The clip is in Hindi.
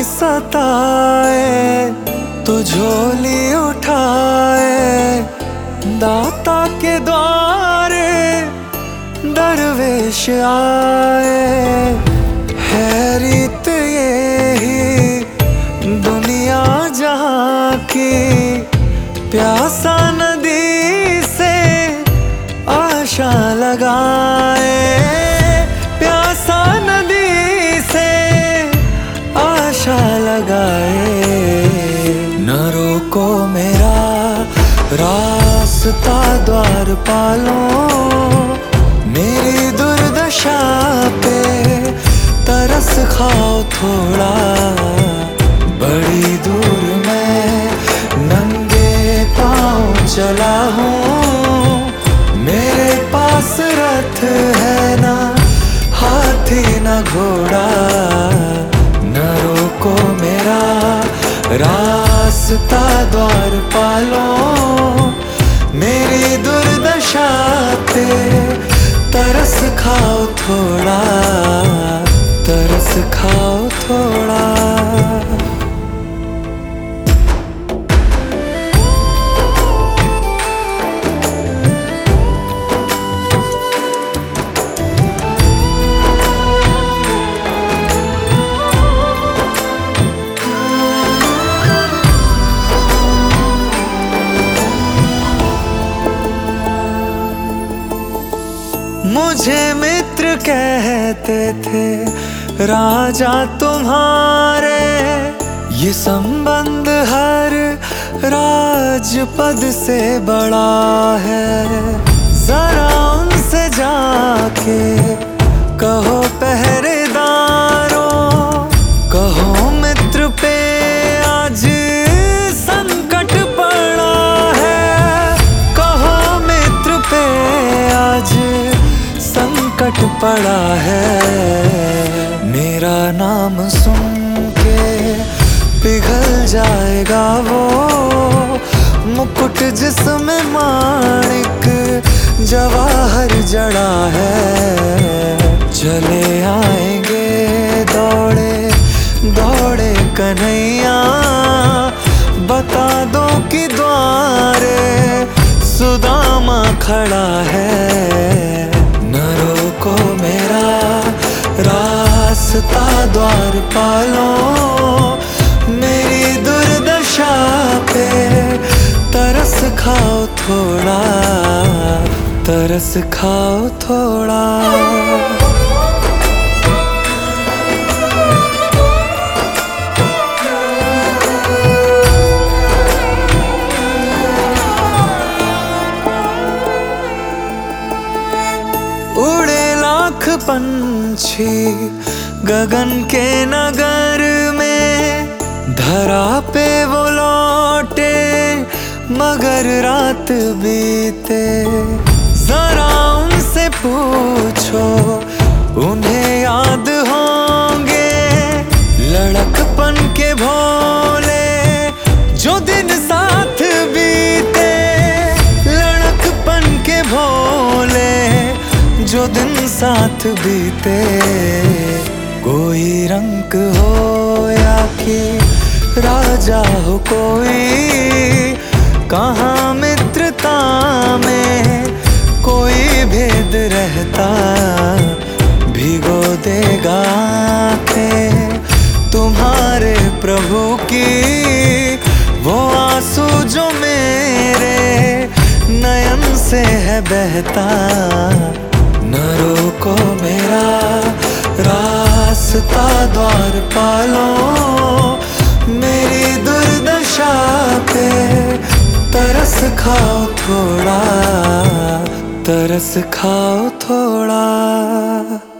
सताए तो झोली उठाए, दाता के द्वारे दरवेश आए। है रीत ये ही दुनिया जहाँ की, प्यासा नदी से आशा लगाए। प्यासा नदी से आशा लगाए। न रोको मेरा रास्ता द्वार पालो, मेरी दुर्दशा पे तरस खाओ थोड़ा। बड़ी दूर मैं नंगे पाँव चला हूँ, मेरे पास रथ है ना हाथी न घोड़ा। न रोको मेरा रास्ता द्वार पालो, मेरी दुर्दशा पे तरस खाओ थोड़ा, तरस खाओ थोड़ा। मुझे मित्र कहते थे राजा तुम्हारे, ये संबंध हर राजपद से बड़ा है। जरा उनसे जाके कहो पहरेदारों, कहो मित्र पे आज संकट पड़ा है। कहो मित्र पे आज संकट पड़ा है। मेरा नाम सुन के पिघल जाएगा वो मुकुट जिसमें माणिक जवाहर जड़ा है। चले आएंगे दौड़े दौड़े कन्हैया, बता दो कि द्वारे सुदामा खड़ा है। न रोको मेरा रास्ता द्वार पालो, मेरी दुर्दशा पे तरस खाओ थोड़ा, तरस खाओ थोड़ा। पंछी गगन के नगर में, धरा पे वो लौटे मगर रात बीते। जरा उनसे पूछो उन्हें याद होंगे लड़कपन के भोले जो दिन साथ बीते। लड़कपन के भोले जो दिन साथ बीते। कोई रंग हो या कि राजा हो कोई, कहाँ मित्रता में कोई भेद रहता। भिगो देगा आँखें तुम्हारे प्रभु की, वो आंसू जो मेरे नयन से है बहता। न रोको मेरा रास्ता द्वार पालो, मेरी दुर्दशा पे तरस खाओ थोड़ा, तरस खाओ थोड़ा।